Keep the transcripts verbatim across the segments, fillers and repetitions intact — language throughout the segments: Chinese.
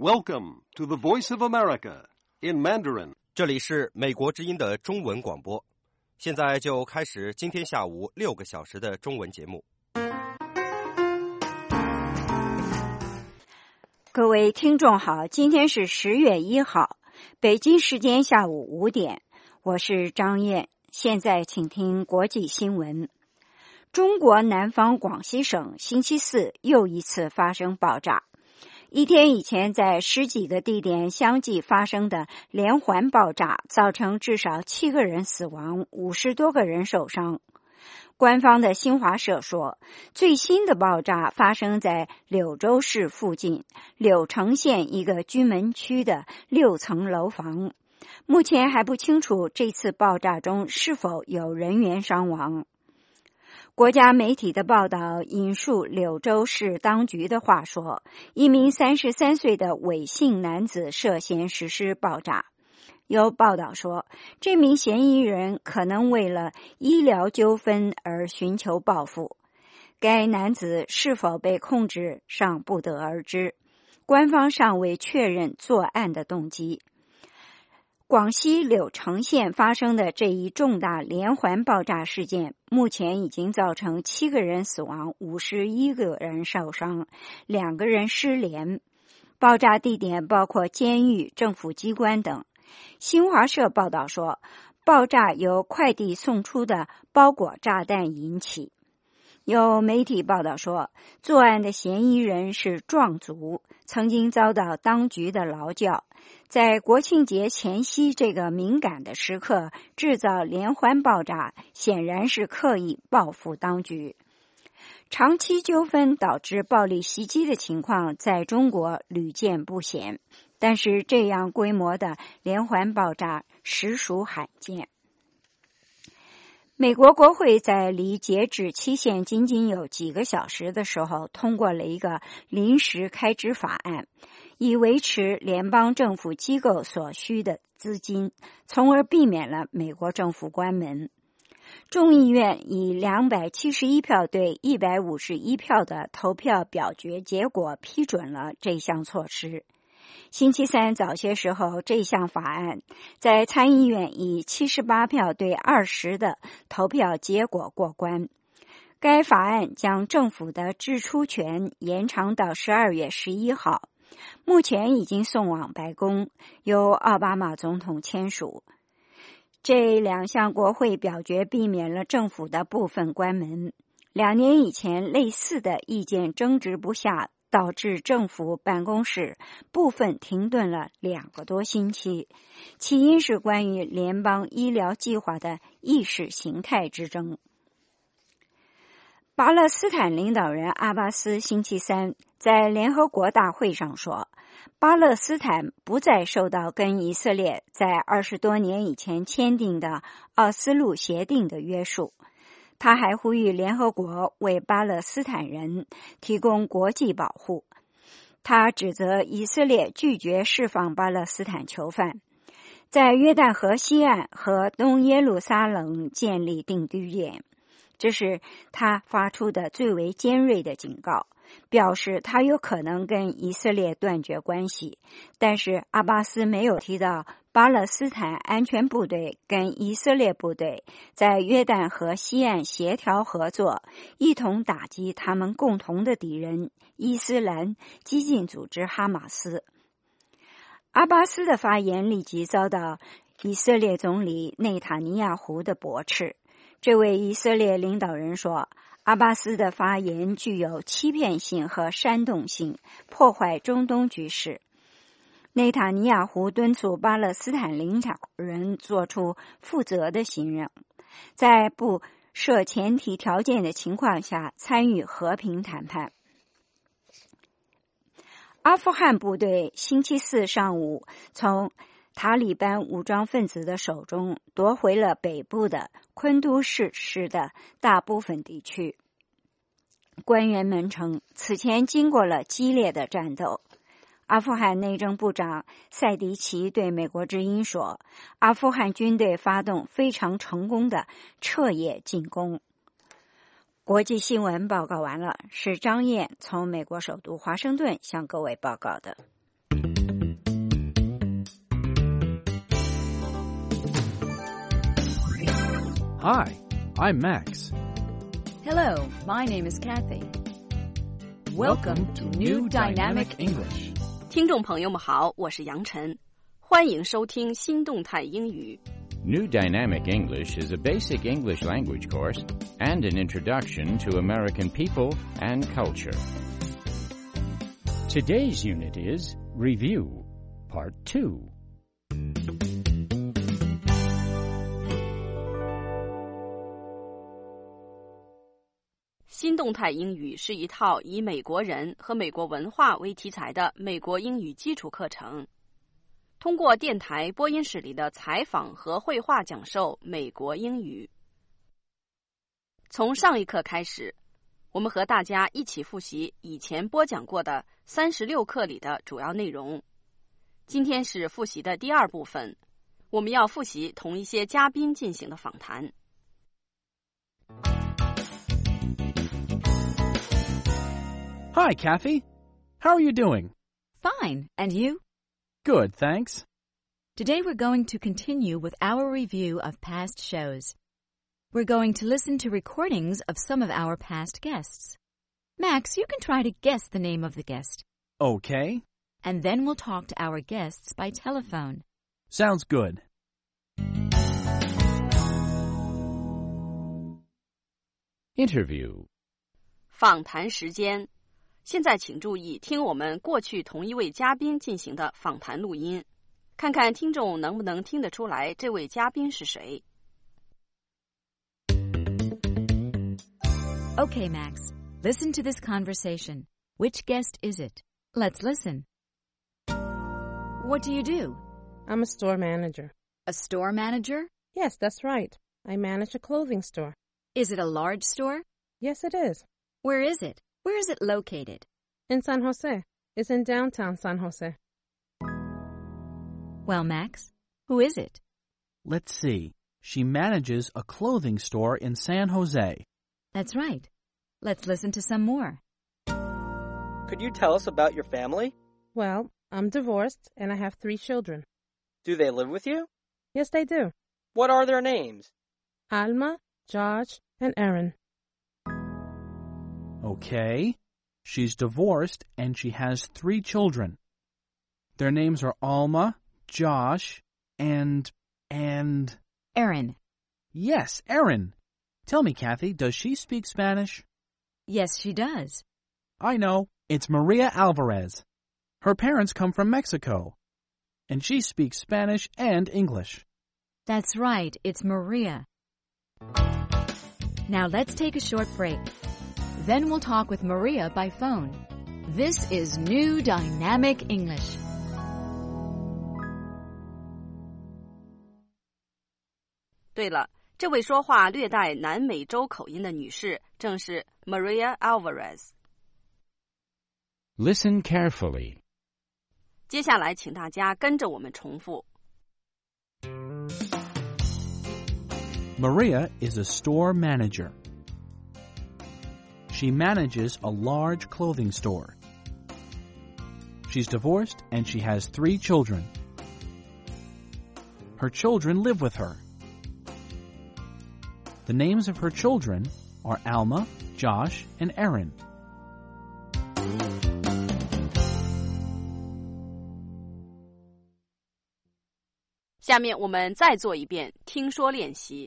Welcome to the Voice of America in Mandarin. 这里是美国之音的中文广播，现在就开始今天下午六个小时的中文节目。 各位听众好，今天是十月一号，北京时间下午五点，我是张燕，现在请听国际新闻。中国南方广西省星期四又一次发生爆炸。一天以前在十几个地点相继发生的连环爆炸，造成至少七个人死亡，五十多个人受伤。官方的新华社说，最新的爆炸发生在柳州市附近柳城县一个居民区的六层楼房。目前还不清楚这次爆炸中是否有人员伤亡。国家媒体的报道引述柳州市当局的话说，一名三十三岁的韦姓男子涉嫌实施爆炸。有报道说，这名嫌疑人可能为了医疗纠纷而寻求报复。该男子是否被控制尚不得而知，官方尚未确认作案的动机。广西柳城县发生的这一重大连环爆炸事件，目前已经造成七个人死亡，五十一个人受伤，两个人失联。爆炸地点包括监狱、政府机关等。新华社报道说，爆炸由快递送出的包裹炸弹引起。有媒体报道说，作案的嫌疑人是壮族，曾经遭到当局的劳教。在国庆节前夕这个敏感的时刻制造连环爆炸，显然是刻意报复当局。长期纠纷导致暴力袭击的情况在中国屡见不鲜，但是这样规模的连环爆炸实属罕见。美国国会在离截止期限仅仅有几个小时的时候，通过了一个临时开支法案，以维持联邦政府机构所需的资金，从而避免了美国政府关门。众议院以两百七十一票对一百五十一票的投票表决结果批准了这项措施。星期三早些时候，这项法案在参议院以七十八票对二十的投票结果过关。该法案将政府的支出权延长到十二月十一号，目前已经送往白宫，由奥巴马总统签署。这两项国会表决避免了政府的部分关门。两年以前，类似的意见争执不下，导致政府办公室部分停顿了两个多星期，起因是关于联邦医疗计划的意识形态之争。巴勒斯坦领导人阿巴斯星期三在联合国大会上说，巴勒斯坦不再受到跟以色列在二十多年以前签订的奥斯陆协定的约束。他还呼吁联合国为巴勒斯坦人提供国际保护。他指责以色列拒绝释放巴勒斯坦囚犯，在约旦河西岸和东耶路撒冷建立定居点。这是他发出的最为尖锐的警告，表示他有可能跟以色列断绝关系。但是阿巴斯没有提到巴勒斯坦安全部队跟以色列部队在约旦河西岸协调合作，一同打击他们共同的敌人伊斯兰激进组织哈马斯。阿巴斯的发言立即遭到以色列总理内塔尼亚胡的驳斥。这位以色列领导人说，阿巴斯的发言具有欺骗性和煽动性，破坏中东局势。内塔尼亚胡敦促巴勒斯坦领导人做出负责的行动，在不设前提条件的情况下参与和平谈判。阿富汗部队星期四上午从塔利班武装分子的手中夺回了北部的昆都士市的大部分地区。官员们称，此前经过了激烈的战斗。阿富汗内政部长塞迪奇对美国之音说，阿富汗军队发动非常成功的彻夜进攻。国际新闻报告完了，是张燕从美国首都华盛顿向各位报告的。 Hi, I'm Max. Hello, my name is Kathy. Welcome to New Dynamic English. 听众朋友们好，我是杨晨，欢迎收听新动态英语。 New Dynamic English is a basic English language course and an introduction to American people and culture. Today's unit is Review, Part two. 新动态英语是一套以美国人和美国文化为题材的美国英语基础课程，通过电台播音室里的采访和绘画讲授美国英语。从上一课开始，我们和大家一起复习以前播讲过的三十六课里的主要内容。今天是复习的第二部分，我们要复习同一些嘉宾进行的访谈。 Hi, Kathy. How are you doing? Fine, and you? Good, thanks. Today we're going to continue with our review of past shows. We're going to listen to recordings of some of our past guests. Max, you can try to guess the name of the guest. Okay. And then we'll talk to our guests by telephone. Sounds good. Interview. 访谈时间。现在请注意听我们过去同一位嘉宾进行的访谈录音，看看听众能不能听得出来这位嘉宾是谁。 Okay, Max, listen to this conversation. Which guest is it? Let's listen. What do you do? I'm a store manager. A store manager? Yes, that's right. I manage a clothing store. Is it a large store? Yes, it is. Where is it? Where is it located? In San Jose. It's in downtown San Jose. Well, Max, who is it? Let's see. She manages a clothing store in San Jose. That's right. Let's listen to some more. Could you tell us about your family? Well, I'm divorced and I have three children. Do they live with you? Yes, they do. What are their names? Alma, Josh, and Aaron. Okay. She's divorced and she has three children. Their names are Alma, Josh, and... and... Aaron. Yes, Aaron. Tell me, Kathy, does she speak Spanish? Yes, she does. I know. It's Maria Alvarez. Her parents come from Mexico, and she speaks Spanish and English. That's right. It's Maria. Now let's take a short break. Then we'll talk with Maria by phone. This is New Dynamic English. "对了，这位说话略带南美洲口音的女士正是 Maria Alvarez。 Listen carefully. 接下来请大家跟着我们重复。 Maria is a store manager. She manages a large clothing store. She's divorced and she has three children. Her children live with her. The names of her children are Alma, Josh, and Aaron. "下面我们再做一遍听说练习。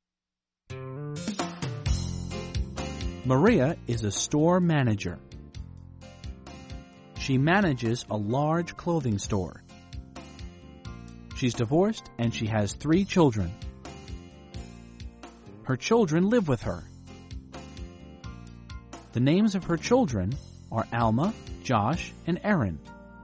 Maria is a store manager. She manages a large clothing store. She's divorced and she has three children. Her children live with her. The names of her children are Alma, Josh, and Aaron.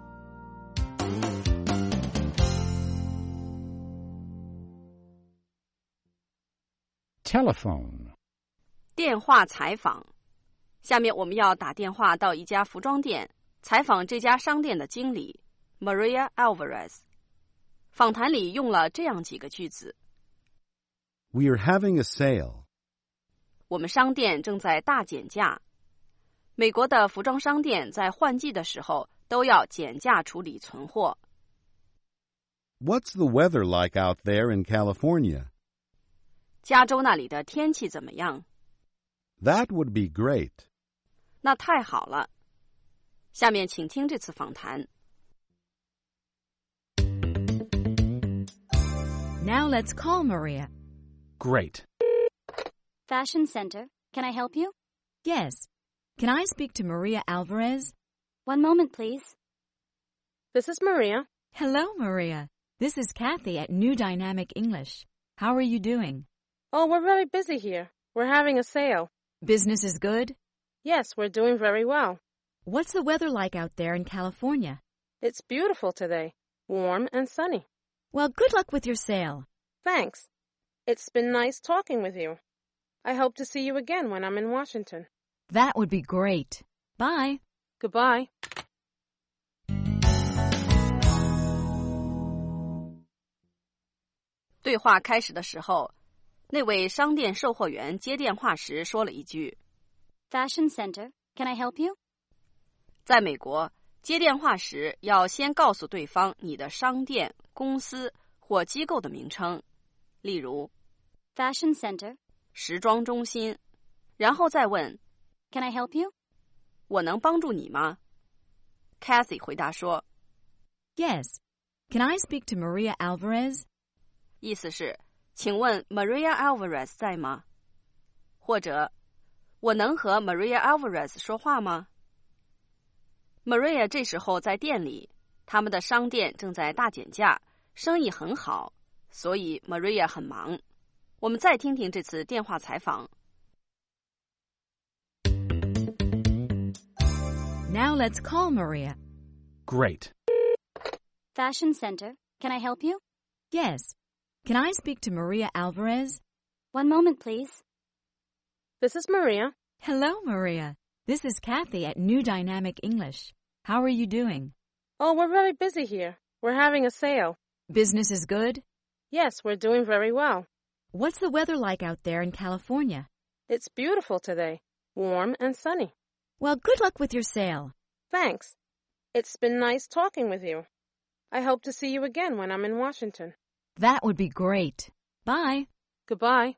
Telephone. 电话采访。下面我们要打电话到一家服装店，采访这家商店的经理 Maria Alvarez。访谈里用了这样几个句子 We're having a sale. 我们商店正在大减价。美国的服装商店在换季的时候都要减价处理存货。 What's the weather like out there in California? 加州那里的天气怎么样？ That would be great. 那太好了。下面请听这次访谈。 Now let's call Maria. Great. Fashion Center. Can I help you? Yes. Can I speak to Maria Alvarez? One moment, please. This is Maria. Hello, Maria. This is Kathy at New Dynamic English. How are you doing? Oh, we're very busy here. We're having a sale. Business is good? Yes, we're doing very well. What's the weather like out there in California? It's beautiful today. Warm and sunny. Well, good luck with your sale. Thanks. It's been nice talking with you. I hope to see you again when I'm in Washington. That would be great. Bye. Goodbye. 对话开始的时候，那位商店售货员接电话时说了一句 Fashion Center. Can I help you? 在美国，接电话时要先告诉对方你的商店、公司或机构的名称，例如 Fashion Center. 时装中心，然后再问 Can I help you? 我能帮助你吗？ Kathy 回答说 Yes. Can I speak to Maria Alvarez? 意思是请问 Maria Alvarez 在吗？或者我能和 Maria Alvarez 说话吗？ Maria 这时候在店里，他们的商店正在大减价，生意很好，所以 Maria 很忙。我们再听听这次电话采访。 Now let's call Maria. Great. Fashion Center. Can I help you? Yes. Can I speak to Maria Alvarez? One moment, please. This is Maria. Hello, Maria. This is Kathy at New Dynamic English. How are you doing? Oh, we're very busy here. We're having a sale. Business is good? Yes, we're doing very well. What's the weather like out there in California? It's beautiful today. Warm and sunny. Well, good luck with your sale. Thanks. It's been nice talking with you. I hope to see you again when I'm in Washington. That would be great. Bye. Goodbye.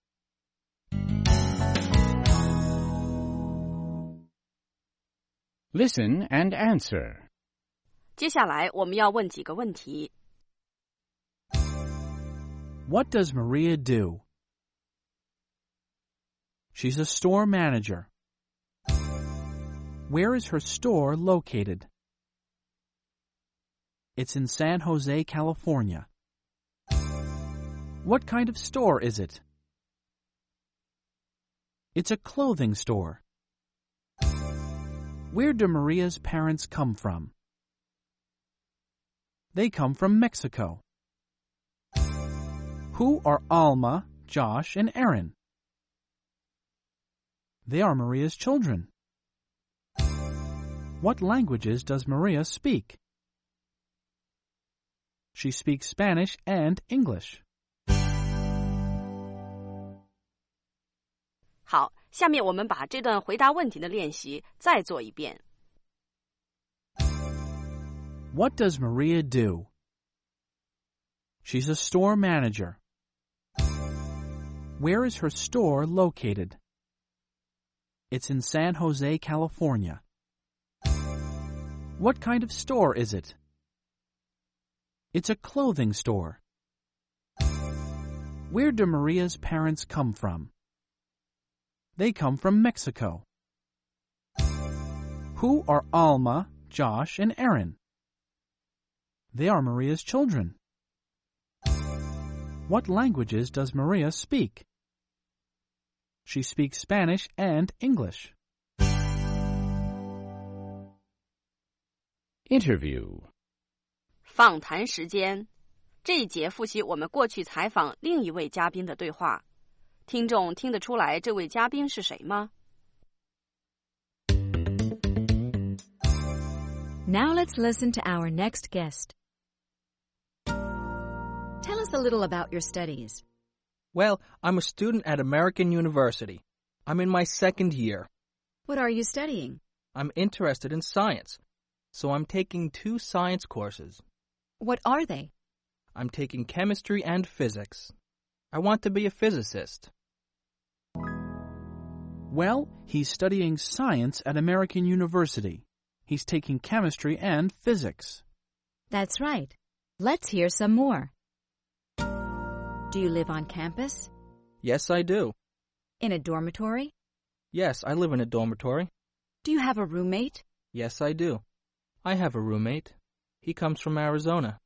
'Listen and answer. 接下来我们要问几个问题。 What does Maria do? She's a store manager. Where is her store located? It's in San Jose, California. What kind of store is it? It's a clothing store. Where do Maria's parents come from? They come from Mexico. Who are Alma, Josh, and Aaron? They are Maria's children. What languages does Maria speak? She speaks Spanish and English. 好，下面我们把这段回答问题的练习再做一遍。 What does Maria do? She's a store manager. Where is her store located? It's in San Jose, California. What kind of store is it? It's a clothing store. Where do Maria's parents come from? They come from Mexico. Who are Alma, Josh, and Aaron? They are Maria's children. What languages does Maria speak? She speaks Spanish and English. Interview. 访谈时间，这一节复习我们过去采访另一位嘉宾的对话。听众听得出来这位嘉宾是谁吗？ Now let's listen to our next guest. Tell us a little about your studies. Well, I'm a student at American University. I'm in my second year. What are you studying? I'm interested in science, so I'm taking two science courses. What are they? I'm taking chemistry and physics. I want to be a physicist. Well, he's studying science at American University. He's taking chemistry and physics. That's right. Let's hear some more. Do you live on campus? Yes, I do. In a dormitory? Yes, I live in a dormitory. Do you have a roommate? Yes, I do. I have a roommate. He comes from Arizona.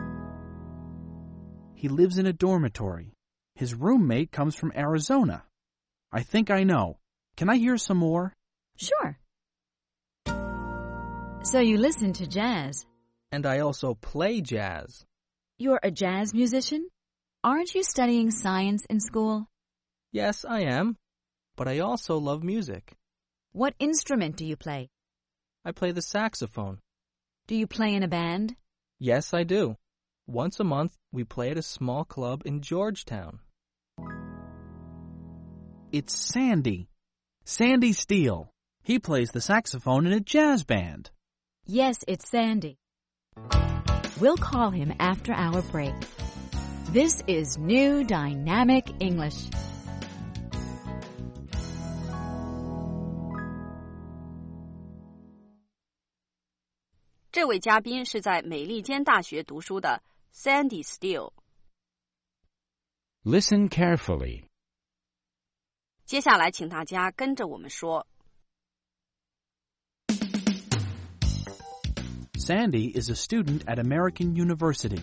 He lives in a dormitory. His roommate comes from Arizona. I think I know. Can I hear some more? Sure. So you listen to jazz. And I also play jazz. You're a jazz musician? Aren't you studying science in school? Yes, I am. But I also love music. What instrument do you play? I play the saxophone. Do you play in a band? Yes, I do. Once a month, we play at a small club in Georgetown. It's Sandy. Sandy Steele. He plays the saxophone in a jazz band. Yes, it's Sandy. We'll call him after our break. This is New Dynamic English. 这位嘉宾是在美利坚大学读书的 Sandy Steele。 Listen carefully. 接下来请大家跟着我们说。 Sandy is a student at American University.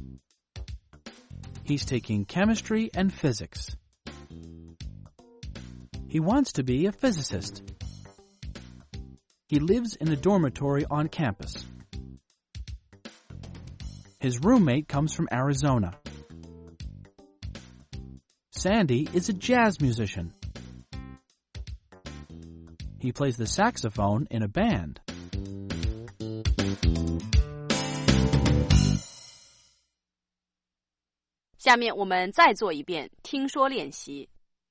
He's taking chemistry and physics. He wants to be a physicist. He lives in a dormitory on campus. His roommate comes from Arizona. Sandy is a jazz musician. He plays the saxophone in a band. 下面我们再做一遍听说练习。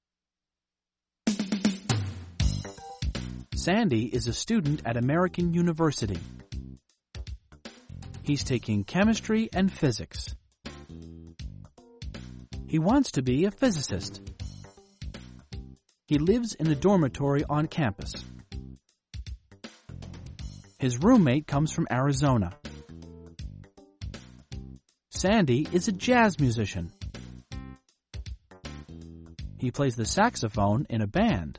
Sandy is a student at American University. He's taking chemistry and physics. He wants to be a physicist. He lives in a dormitory on campus. His roommate comes from Arizona. Sandy is a jazz musician. He plays the saxophone in a band.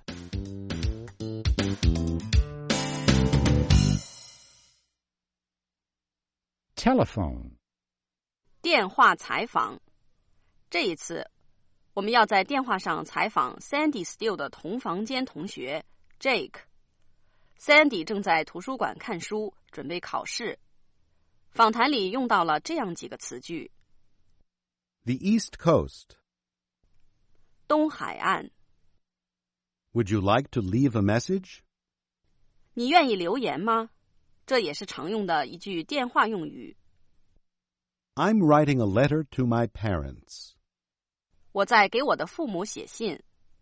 ，telephone 电话采访。这一次，我们要在电话上采访 Sandy Steele 的同房间同学 Jake。Sandy 正在图书馆看书，准备考试。访谈里用到了这样几个词句 The East Coast. 东海岸。 Would you like to leave a message? 你愿意留言吗？这也是常用的一句电话用语。 I'm writing a letter to my parents. 我在给我的父母写信。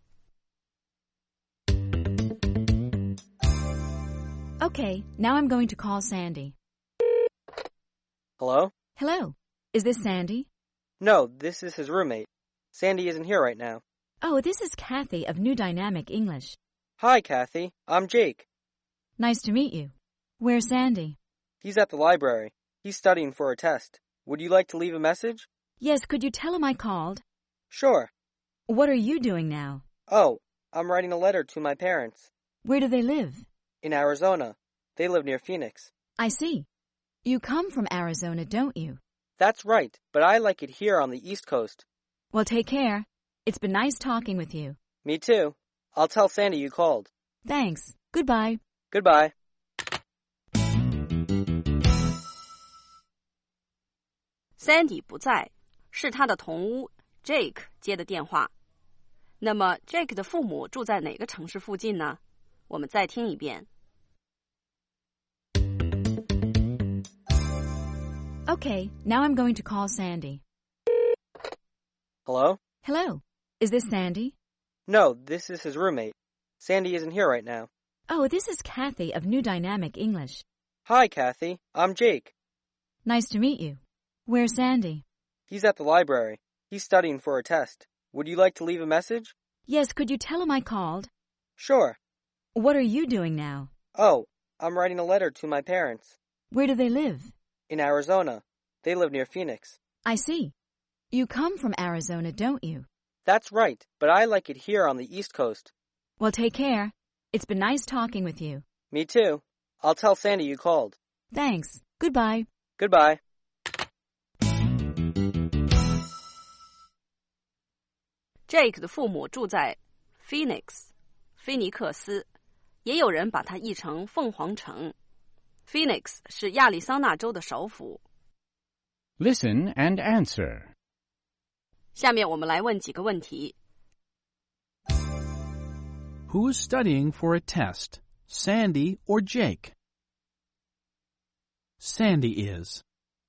Okay, now I'm going to call Sandy. Hello? Hello. Is this Sandy? No, this is his roommate. Sandy isn't here right now. Oh, this is Kathy of New Dynamic English. Hi, Kathy. I'm Jake. Nice to meet you. Where's Sandy? He's at the library. He's studying for a test. Would you like to leave a message? Yes, could you tell him I called? Sure. What are you doing now? Oh, I'm writing a letter to my parents. Where do they live? In Arizona. They live near Phoenix. I see. You come from Arizona, don't you? That's right, but I like it here on the East Coast. Well, take care. It's been nice talking with you. Me too. I'll tell Sandy you called. Thanks. Goodbye. Goodbye. Sandy 不在，是他的同屋 Jake 接的电话。那么 Jake 的父母住在哪个城市附近呢？我们再听一遍。 Okay, now I'm going to call Sandy. Hello? Hello. Is this Sandy? No, this is his roommate. Sandy isn't here right now. Oh, this is Kathy of New Dynamic English. Hi, Kathy. I'm Jake. Nice to meet you. Where's Sandy? He's at the library. He's studying for a test. Would you like to leave a message? Yes, could you tell him I called? Sure. What are you doing now? Oh, I'm writing a letter to my parents. Where do they live? In Arizona. They live near Phoenix. I see. You come from Arizona, don't you? That's right, but I like it here on the East Coast. Well, take care. It's been nice talking with you. Me too. I'll tell Sandy you called. Thanks. Goodbye. Goodbye. Jake 的父母住在 Phoenix 菲尼克斯，也有人把它译成凤凰城。Phoenix 是亚利桑那州的首府。 Listen and answer. 下面我们来问几个问题。 Who's studying for a test, Sandy or Jake? Sandy is.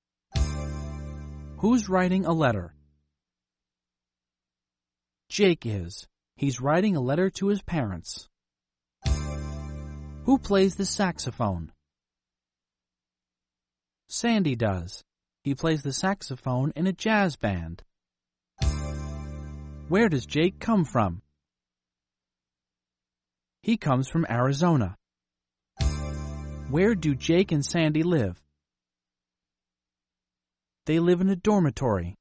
Who's writing a letter? Jake is. He's writing a letter to his parents. Who plays the saxophone? Sandy does. He plays the saxophone in a jazz band. Where does Jake come from? He comes from Arizona. Where do Jake and Sandy live? They live in a dormitory.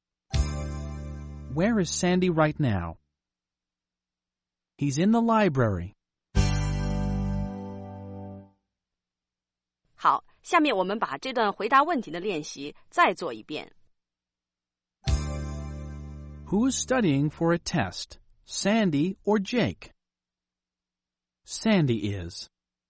Where is Sandy right now? He's in the library. 好，下面我们把这段回答问题的练习再做一遍。 Who's studying for a test, Sandy or Jake? Sandy is.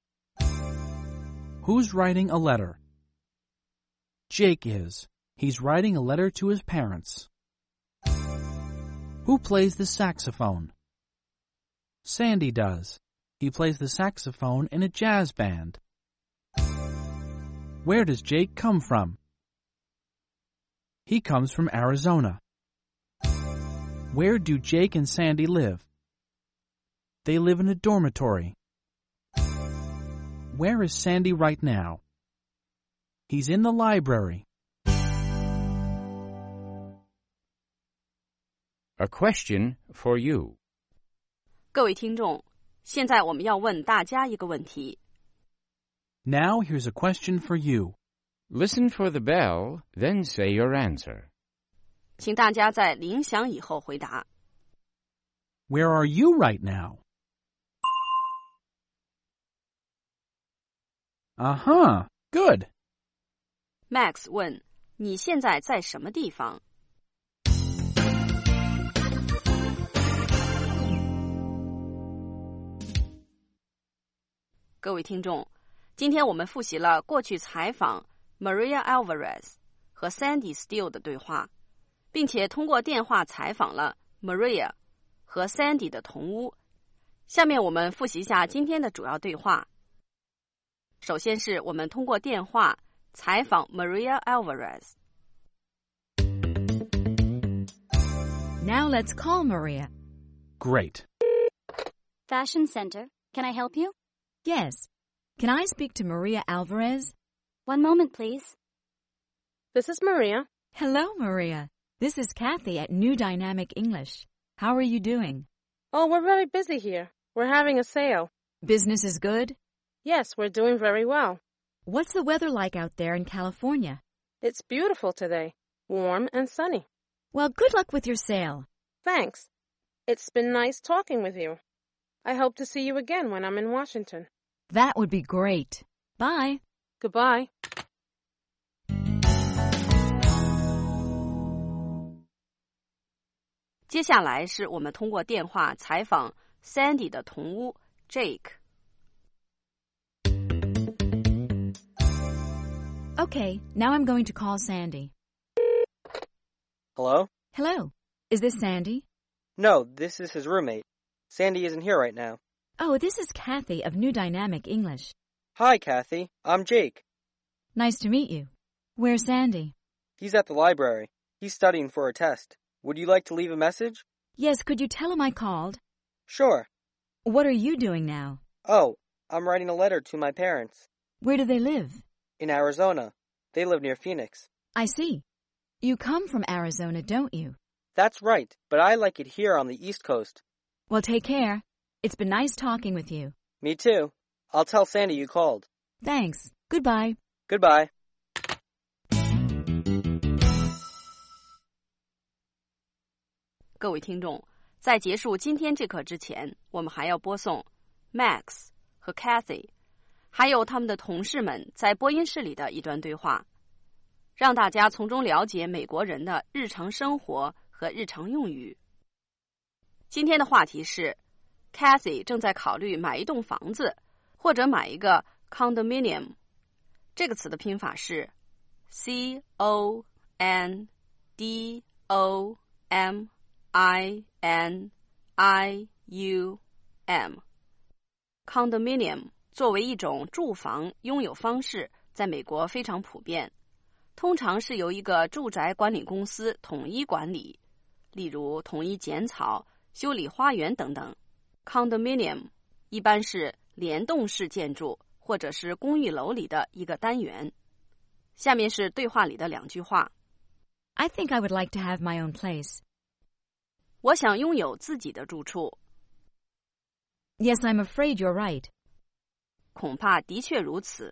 Who's writing a letter? Jake is. He's writing a letter to his parents. Who plays the saxophone? Sandy does. He plays the saxophone in a jazz band. Where does Jake come from? He comes from Arizona. Where do Jake and Sandy live? They live in a dormitory. Where is Sandy right now? He's in the library. A question for you. 各位听众，现在我们要问大家一个问题。 Now here's a question for you. Listen for the bell, then say your answer. 请大家在铃响以后回答。 Where are you right now? Uh-huh. Good. Max 问：你现在在什么地方？各位听众，今天我们复习了过去采访 Maria Alvarez 和 Sandy Steele 的对话，并且通过电话采访了 Maria 和 Sandy 的同屋。下面我们复习一下今天的主要对话。首先是我们通过电话采访 Maria Alvarez. Now let's call Maria. Great. Fashion Center. Can I help you? Yes. Can I speak to Maria Alvarez? One moment, please. This is Maria. Hello, Maria. This is Kathy at New Dynamic English. How are you doing? Oh, we're very busy here. We're having a sale. Business is good? Yes, we're doing very well. What's the weather like out there in California? It's beautiful today. Warm and sunny. Well, good luck with your sale. Thanks. It's been nice talking with you. I hope to see you again when I'm in Washington. That would be great. Bye. Goodbye. 接下来是我们通过电话采访 Sandy 的同屋 Jake. Okay, now I'm going to call Sandy. Hello? Hello. Is this Sandy? No, this is his roommate. Sandy isn't here right now. Oh, this is Kathy of New Dynamic English. Hi, Kathy. I'm Jake. Nice to meet you. Where's Sandy? He's at the library. He's studying for a test. Would you like to leave a message? Yes, could you tell him I called? Sure. What are you doing now? Oh, I'm writing a letter to my parents. Where do they live? In Arizona. They live near Phoenix. I see. You come from Arizona, don't you? That's right, but I like it here on the East Coast. Well, take care. It's been nice talking with you. Me too. I'll tell Sandy you called. Thanks. Goodbye. Goodbye. 各位听众，在结束今天这课之前，我们还要播送 Max 和 Kathy 还有他们的同事们在播音室里的一段对话，让大家从中了解美国人的日常生活和日常用语。今天的话题是 Kathy 正在考虑买一栋房子或者买一个 condominium， 这个词的拼法是 C O N D O M I N I U M。 Condominium 作为一种住房拥有方式，在美国非常普遍，通常是由一个住宅管理公司统一管理，例如统一剪草、修理花园等等。Condominium 一般是联动式建筑或者是公寓楼里的一个单元。下面是对话里的两句话。 I think I would like to have my own place. 我想拥有自己的住处。 Yes, I'm afraid you're right. 恐怕的确如此。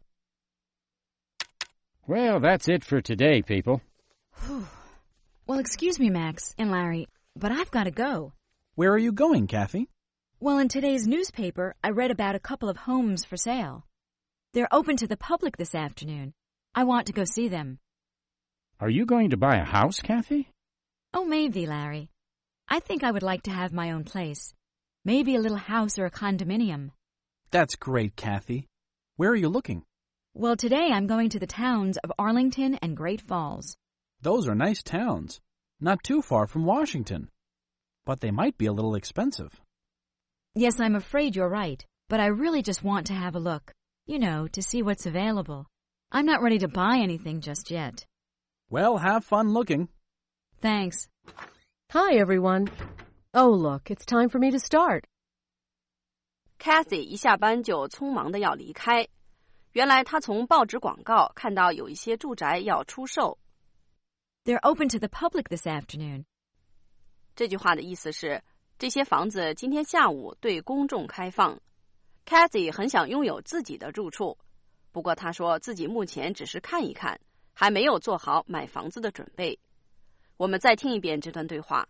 Well, that's it for today, people. Well, excuse me, Max and Larry, but I've got to go. Where are you going, Kathy? Well, in today's newspaper, I read about a couple of homes for sale. They're open to the public this afternoon. I want to go see them. Are you going to buy a house, Kathy? Oh, maybe, Larry. I think I would like to have my own place. Maybe a little house or a condominium. That's great, Kathy. Where are you looking? Well, today I'm going to the towns of Arlington and Great Falls. Those are nice towns, not too far from Washington. But they might be a little expensive. Yes, I'm afraid you're right, but I really just want to have a look, you know, to see what's available. I'm not ready to buy anything just yet. Well, have fun looking. Thanks. Hi, everyone. Oh, look, it's time for me to start. Kathy 一下班就匆忙的要离开。原来她从报纸广告看到有一些住宅要出售。 They're open to the public this afternoon. 这句话的意思是，这些房子今天下午对公众开放。Kathy 很想拥有自己的住处，不过她说自己目前只是看一看，还没有做好买房子的准备。我们再听一遍这段对话。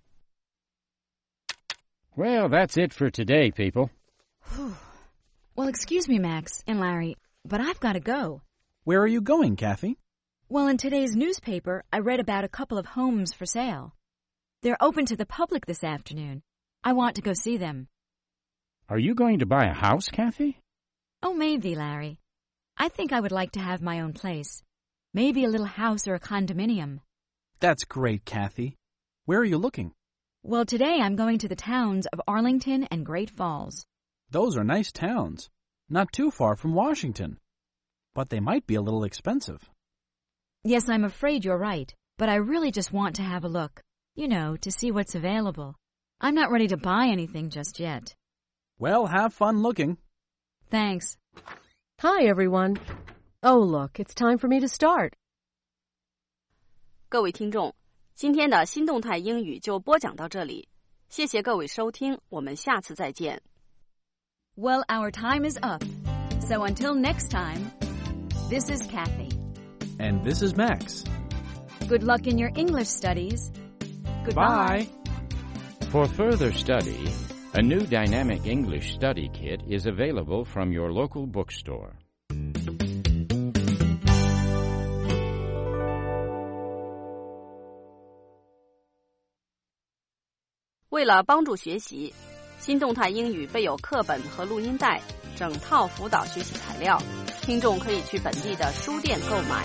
Well, that's it for today, people. Well, excuse me, Max and Larry, but I've got to go. Where are you going, Kathy? Well, in today's newspaper, I read about a couple of homes for sale. They're open to the public this afternoon. I want to go see them. Are you going to buy a house, Kathy? Oh, maybe, Larry. I think I would like to have my own place. Maybe a little house or a condominium. That's great, Kathy. Where are you looking? Well, today I'm going to the towns of Arlington and Great Falls. Those are nice towns, not too far from Washington. But they might be a little expensive. Yes, I'm afraid you're right, but I really just want to have a look, you know, to see what's available. I'm not ready to buy anything just yet. Well, have fun looking. Thanks. Hi, everyone. Oh, look, it's time for me to start. 各位听众，今天的新动态英语就播讲到这里，谢谢各位收听，我们下次再见。 Well, our time is up. So until next time, this is Kathy. And this is Max. Good luck in your English studies. Goodbye. Bye. For further study, a new dynamic English study kit is available from your local bookstore. 为了帮助学习，新动态英语备有课本和录音带，整套辅导学习材料，听众可以去本地的书店购买。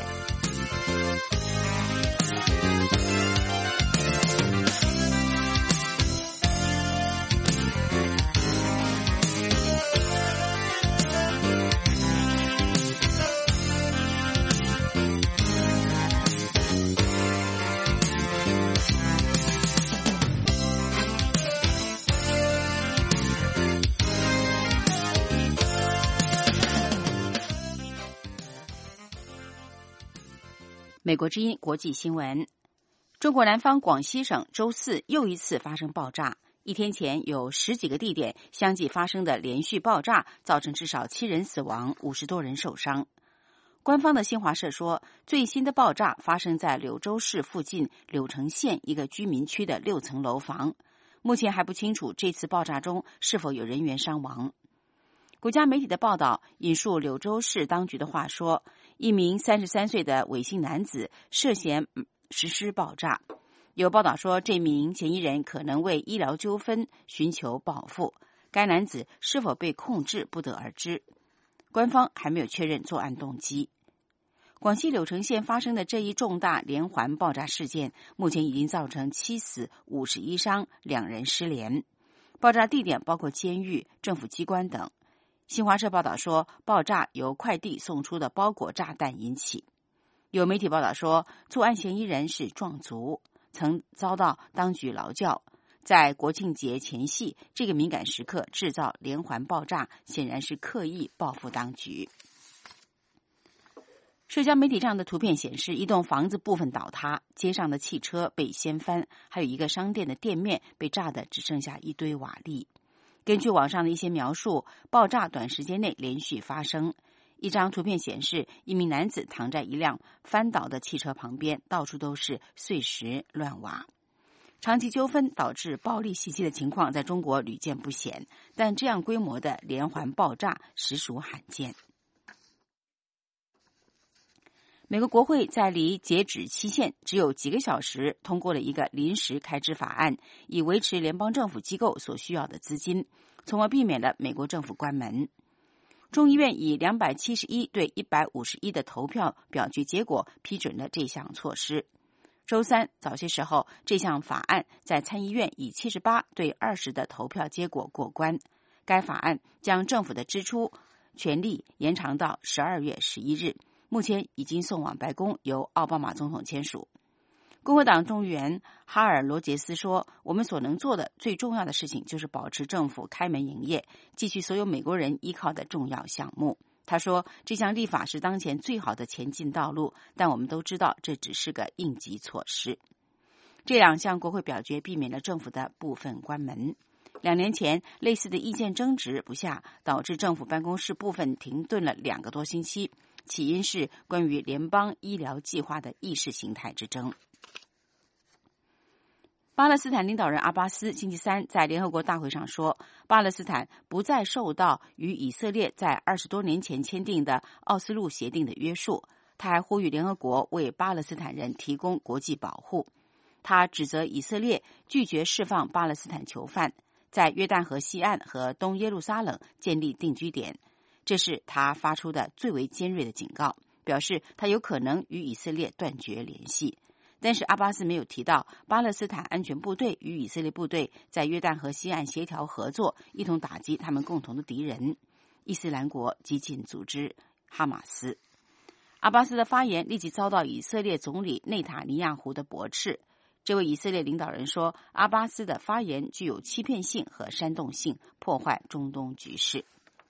美国之音国际新闻： 中国南方广西省周四又一次发生爆炸，一天前有十几个地点相继发生的连续爆炸，造成至少七人死亡，五十多人受伤。官方的新华社说，最新的爆炸发生在柳州市附近柳城县一个居民区的六层楼房，目前还不清楚这次爆炸中是否有人员伤亡。国家媒体的报道引述柳州市当局的话说，一名三十三岁的韦姓男子涉嫌实施爆炸。有报道说，这名嫌疑人可能为医疗纠纷寻求报复，该男子是否被控制不得而知。官方还没有确认作案动机。广西柳城县发生的这一重大连环爆炸事件，目前已经造成七死五十一伤，两人失联。爆炸地点包括监狱、政府机关等。新华社报道说，爆炸由快递送出的包裹炸弹引起。有媒体报道说，作案嫌疑人是壮族，曾遭到当局劳教。在国庆节前夕这个敏感时刻制造连环爆炸，显然是刻意报复当局。社交媒体上的图片显示，一栋房子部分倒塌，街上的汽车被掀翻，还有一个商店的店面被炸得只剩下一堆瓦砾。根据网上的一些描述，爆炸短时间内连续发生。一张图片显示，一名男子躺在一辆翻倒的汽车旁边，到处都是碎石乱瓦。长期纠纷导致暴力袭击的情况在中国屡见不鲜，但这样规模的连环爆炸实属罕见。美国国会在离截止期限只有几个小时通过了一个临时开支法案，以维持联邦政府机构所需要的资金，从而避免了美国政府关门。众议院以两百七十一对一百五十一的投票表决结果批准了这项措施。周三早些时候，这项法案在参议院以七十八对二十的投票结果过关。该法案将政府的支出权利延长到十二月十一日，目前已经送往白宫，由奥巴马总统签署。共和党众议员哈尔·罗杰斯说，我们所能做的最重要的事情就是保持政府开门营业，继续所有美国人依靠的重要项目。他说，这项立法是当前最好的前进道路，但我们都知道这只是个应急措施。这两项国会表决避免了政府的部分关门。两年前，类似的意见争执不下，导致政府办公室部分停顿了两个多星期，起因是关于联邦医疗计划的意识形态之争。巴勒斯坦领导人阿巴斯星期三在联合国大会上说，巴勒斯坦不再受到与以色列在二十多年前签订的奥斯陆协定的约束。他还呼吁联合国为巴勒斯坦人提供国际保护。他指责以色列拒绝释放巴勒斯坦囚犯，在约旦河西岸和东耶路撒冷建立定居点。这是他发出的最为尖锐的警告，表示他有可能与以色列断绝联系。但是阿巴斯没有提到巴勒斯坦安全部队与以色列部队在约旦河西岸协调合作，一同打击他们共同的敌人伊斯兰国激进组织哈马斯。阿巴斯的发言立即遭到以色列总理内塔尼亚胡的驳斥。这位以色列领导人说，阿巴斯的发言具有欺骗性和煽动性，破坏中东局势。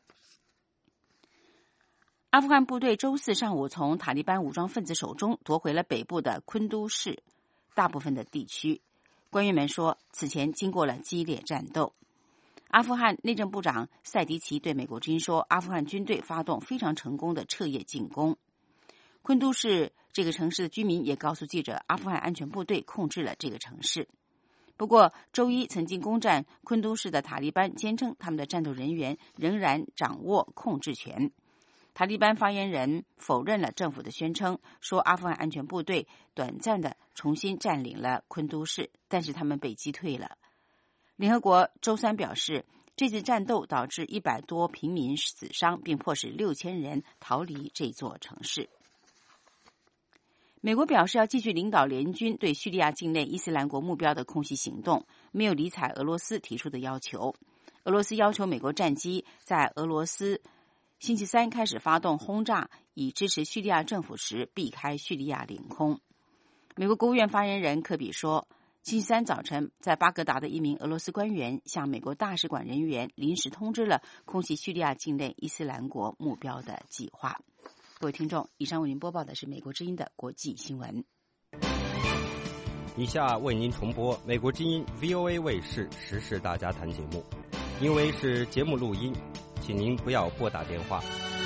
阿富汗部队周四上午从塔利班武装分子手中夺回了北部的昆都市大部分的地区。官员们说，此前经过了激烈战斗。阿富汗内政部长塞迪奇对美国之音说，阿富汗军队发动非常成功的彻夜进攻。昆都市这个城市的居民也告诉记者，阿富汗安全部队控制了这个城市。不过周一曾经攻占昆都市的塔利班坚称，他们的战斗人员仍然掌握控制权。塔利班发言人否认了政府的宣称，说阿富汗安全部队短暂的重新占领了昆都市，但是他们被击退了。联合国周三表示，这次战斗导致一百多平民死伤，并迫使六千人逃离这座城市。美国表示要继续领导联军对叙利亚境内伊斯兰国目标的空袭行动，没有理睬俄罗斯提出的要求。俄罗斯要求美国战机在俄罗斯星期三开始发动轰炸，以支持叙利亚政府时避开叙利亚领空。美国国务院发言人科比说，星期三早晨在巴格达的一名俄罗斯官员向美国大使馆人员临时通知了空袭叙利亚境内伊斯兰国目标的计划。各位听众，以上为您播报的是美国之音的国际新闻。 以下为您重播美国之音 V O A 卫视时事大家谈节目，因为是节目录音，请您不要拨打电话。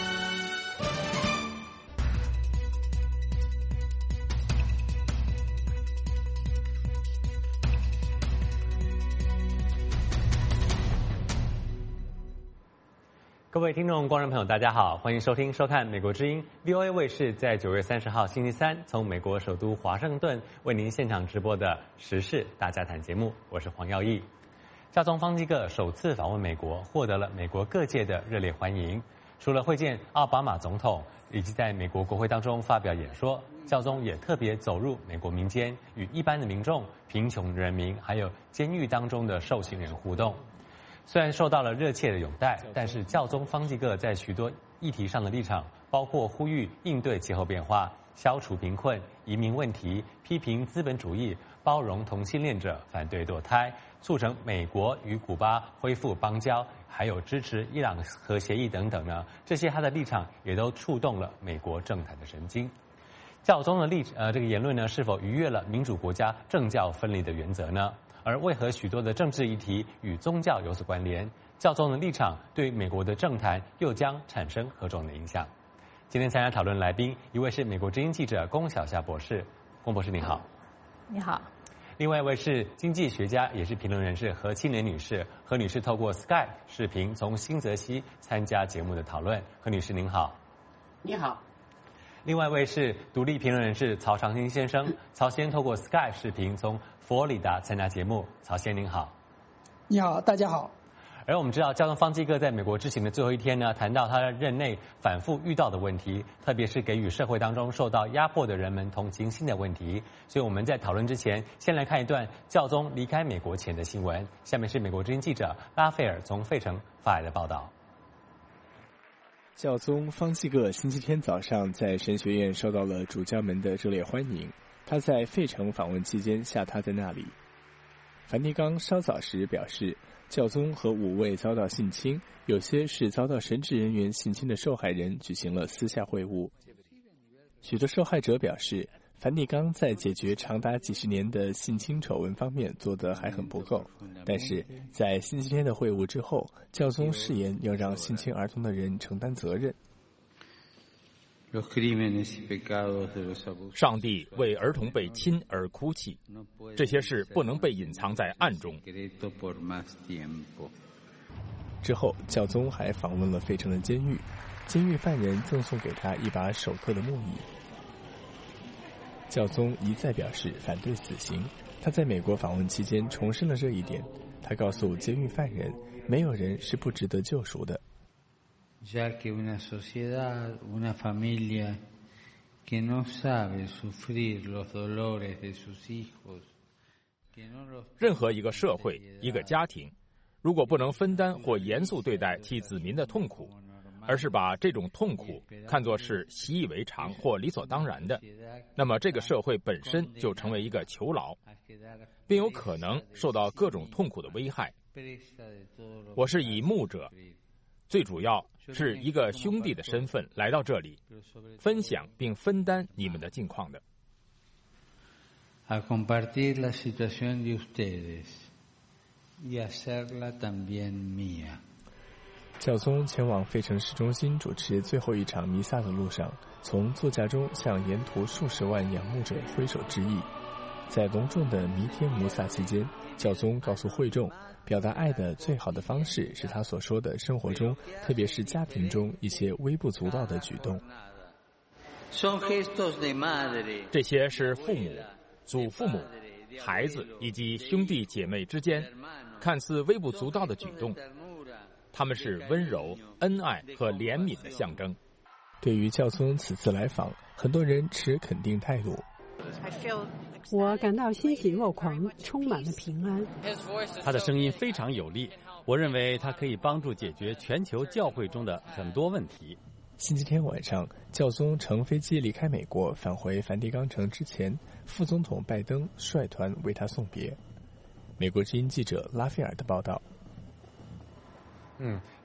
各位听众、观众朋友，大家好，欢迎收听、收看美国之音 V O A 卫视在九月三十号星期三从美国首都华盛顿为您现场直播的时事大家谈节目，我是黄耀义。教宗方济各首次访问美国，获得了美国各界的热烈欢迎。除了会见奥巴马总统以及在美国国会当中发表演说，教宗也特别走入美国民间，与一般的民众、贫穷人民还有监狱当中的受刑人互动。虽然受到了热切的拥戴，但是教宗方济各在许多议题上的立场，包括呼吁应对气候变化、消除贫困、移民问题、批评资本主义、包容同性恋者、反对堕胎、促成美国与古巴恢复邦交，还有支持伊朗核协议等等呢，这些他的立场也都触动了美国政坛的神经。教宗的立呃这个言论呢，是否逾越了民主国家政教分离的原则呢？而为何许多的政治议题与宗教有所关联？教宗的立场对美国的政坛又将产生何种的影响？今天参加讨论来宾，一位是美国之音记者龚晓夏博士，龚博士您好。 你好。 另外一位是经济学家，也是评论人士何庆莲女士。何女士透过 Skype 视频从新泽西参加节目的讨论。何女士您好。 你好。 另外一位是独立评论人士曹长兴先生，曹先透过 Skype 视频从佛罗里达参加节目。曹先您好。 你好，大家好。 而我们知道，教宗方济各在美国之行的最后一天呢，谈到他任内反复遇到的问题，特别是给予社会当中受到压迫的人们同情心的问题。所以我们在讨论之前，先来看一段教宗离开美国前的新闻。下面是美国之音记者拉斐尔从费城发来的报道。 教宗方济各星期天早上在神学院受到了主教们的热烈欢迎。他在费城访问期间下榻在那里。梵蒂冈稍早时表示，教宗和五位遭到性侵，有些是遭到神职人员性侵的受害人举行了私下会晤。许多受害者表示，梵蒂冈在解决长达几十年的性侵丑闻方面做得还很不够，但是在星期天的会晤之后，教宗誓言要让性侵儿童的人承担责任。 上帝为儿童被亲而哭泣，这些事不能被隐藏在暗中。 之后，教宗还访问了费城的监狱，监狱犯人赠送给他一把手刻的木椅。教宗一再表示反对死刑，他在美国访问期间重申了这一点。他告诉监狱犯人，没有人是不值得救赎的。 già che una società, una famiglia che non sabe soffrire lo dolore de sus hijos， 任何一个社会、一个家庭，如果不能分担或严肃对待其子民的痛苦，而是把这种痛苦看作是习以为常或理所当然的，那么这个社会本身就成为一个囚牢，并有可能受到各种痛苦的危害。我是以牧者，最主要是一个兄弟的身份来到这里，分享并分担你们的境况的。 A compartir la situación de ustedes y hacerla también mía。 教宗前往费城市中心主持最后一场弥撒的路上，从座驾中向沿途数十万仰慕者挥手致意。在隆重的弥天弥撒期间，教宗告诉会众，表达爱的最好的方式是他所说的生活中，特别是家庭中一些微不足道的举动。 这些是父母、祖父母、孩子以及兄弟姐妹之间看似微不足道的举动，他们是温柔、恩爱和怜悯的象征。 对于教宗此次来访，很多人持肯定态度。 我感到欣喜若狂，充满了平安。 他的声音非常有力，我认为他可以帮助解决全球教会中的很多问题。 星期天晚上，教宗乘飞机离开美国，返回梵蒂冈城之前，副总统拜登率团为他送别。美国之音记者拉斐尔的报道。 嗯，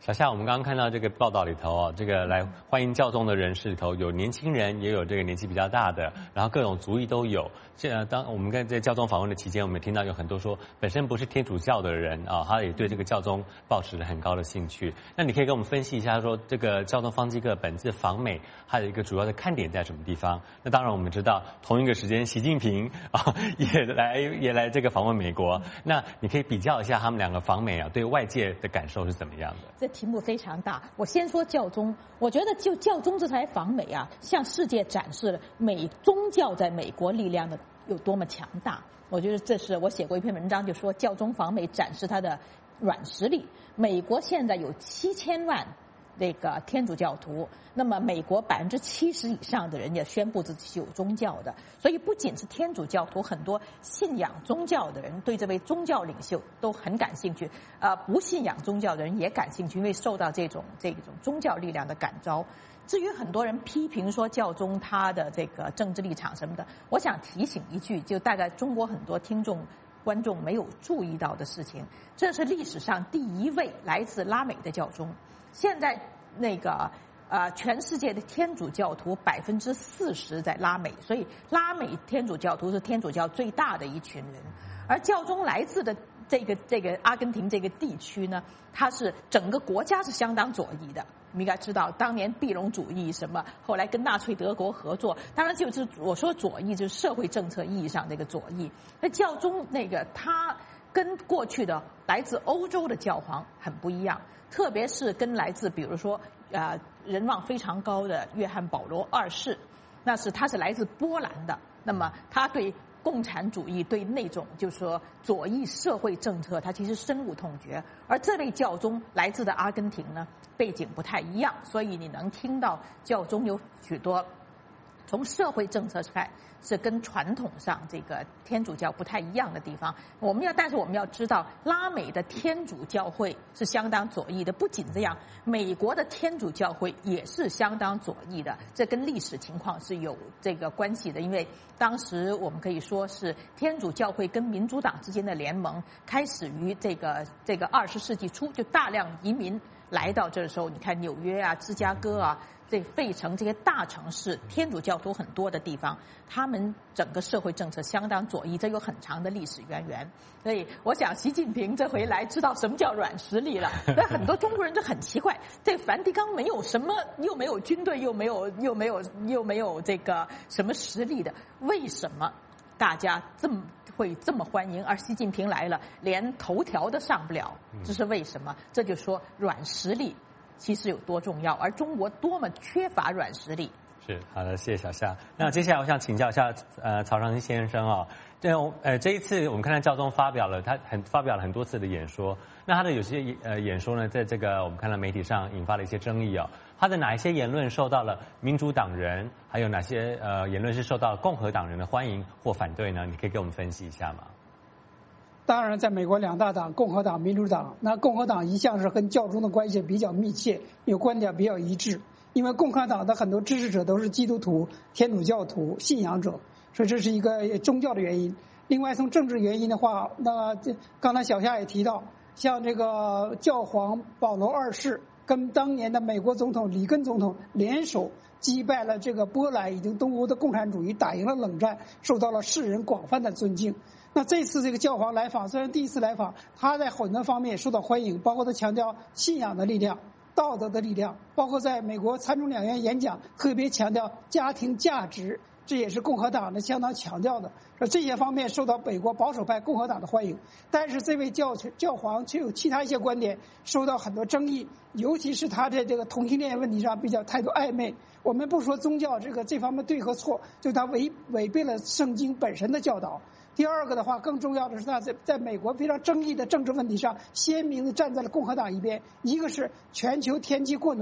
小夏，我们刚刚看到这个报道里头哦，这个来欢迎教宗的人士里头有年轻人，也有这个年纪比较大的，然后各种族裔都有。现在当我们在在教宗访问的期间，我们听到有很多说本身不是天主教的人啊，他也对这个教宗抱持了很高的兴趣。那你可以跟我们分析一下，说这个教宗方济各本次访美还有一个主要的看点在什么地方？那当然我们知道，同一个时间习近平啊也来也来这个访问美国。那你可以比较一下他们两个访美啊，对外界的感受是怎么样的？ 这题目非常大，我先说教宗。我觉得就教宗这台访美啊，向世界展示了美宗教在美国力量的有多么强大。我觉得这是我写过一篇文章，就说教宗访美展示他的软实力。美国现在有七千万那个天主教徒，那么美国百分之七十以上的人也宣布自己是有宗教的，所以不仅是天主教徒，很多信仰宗教的人对这位宗教领袖都很感兴趣，呃，不信仰宗教的人也感兴趣，因为受到这种这种宗教力量的感召。至于很多人批评说教宗他的这个政治立场什么的，我想提醒一句，就大概中国很多听众观众没有注意到的事情，这是历史上第一位来自拉美的教宗。现在那个呃，全世界的天主教徒百分之四十在拉美，所以拉美天主教徒是天主教最大的一群人。而教宗来自的这个这个阿根廷这个地区呢，它是整个国家是相当左翼的。你应该知道，当年庇隆主义什么，后来跟纳粹德国合作，当然就是我说左翼就是社会政策意义上这个左翼。那教宗那个他跟过去的来自欧洲的教皇很不一样。特别是跟来自比如说呃人望非常高的约翰保罗二世，那是他是来自波兰的，那么他对共产主义对那种就是说左翼社会政策他其实深恶痛绝。而这位教宗来自的阿根廷呢，背景不太一样，所以你能听到教宗有许多从社会政策看是跟传统上这个天主教不太一样的地方。我们要，但是我们要知道，拉美的天主教会是相当左翼的。不仅这样，美国的天主教会也是相当左翼的。这跟历史情况是有这个关系的，因为当时我们可以说是天主教会跟民主党之间的联盟开始于这个这个二十世纪初，就大量移民来到这时候，你看纽约啊、芝加哥啊。这费城这些大城市，天主教徒很多的地方，他们整个社会政策相当左翼，这有很长的历史渊源。所以，我想习近平这回来知道什么叫软实力了。但很多中国人就很奇怪，这梵蒂冈没有什么，又没有军队，又没有又没有又没有这个什么实力的，为什么大家这么会这么欢迎？而习近平来了，连头条都上不了，这是为什么？这就说软实力其实有多重要，而中国多么缺乏软实力。 是好的，谢谢小夏。那接下来我想请教一下呃曹长兴先生啊，这呃这一次我们看到教宗发表了他很发表了很多次的演说，那他的有些呃演说呢，在这个我们看到媒体上引发了一些争议啊。他的哪一些言论受到了民主党人，还有哪些呃言论是受到共和党人的欢迎或反对呢？你可以给我们分析一下吗？ 当然，在美国两大党，共和党、民主党，那共和党一向是跟教宗的关系比较密切，有观点比较一致。因为共和党的很多支持者都是基督徒、天主教徒、信仰者，所以这是一个宗教的原因。另外，从政治原因的话，那刚才小夏也提到，像这个教皇保罗二世跟当年的美国总统里根总统联手击败了这个波兰以及东欧的共产主义，打赢了冷战，受到了世人广泛的尊敬。那这次这个教皇来访，虽然第一次来访，他在很多方面也受到欢迎，包括他强调信仰的力量、道德的力量，包括在美国参众两院演讲特别强调家庭价值，这也是共和党的相当强调的。说这些方面受到美国保守派共和党的欢迎，但是这位教教皇却有其他一些观点受到很多争议，尤其是他在这个同性恋问题上比较态度暧昧。我们不说宗教这个这方面对和错，就他违违背了圣经本身的教导。第二个的话，更重要的是他在在美国非常争议的政治问题上，鲜明的站在了共和党一边。一个是全球天气过暖，